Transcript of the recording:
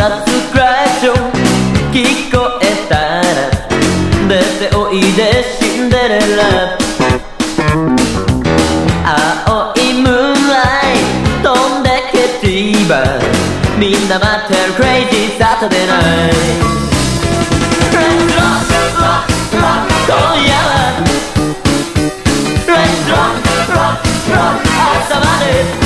たスクラッチョ聞こえたら出ておいでシンデレラ。青いムーンライト飛んでけティーバーみんな待ってるクレイジーサタデーナイト。Let's rock, rock, rock 今夜は Let's rock, rock, rock 朝まで